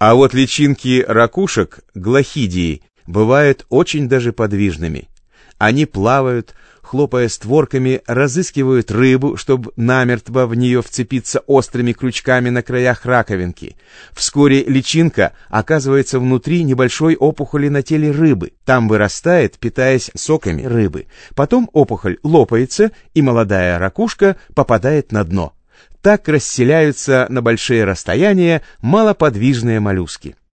А вот личинки ракушек, глохидии, бывают очень даже подвижными. Они плавают, хлопая створками, разыскивают рыбу, чтобы намертво в нее вцепиться острыми крючками на краях раковинки. Вскоре личинка оказывается внутри небольшой опухоли на теле рыбы. Там вырастает, питаясь соками рыбы. Потом опухоль лопается, и молодая ракушка попадает на дно. Так расселяются на большие расстояния малоподвижные моллюски.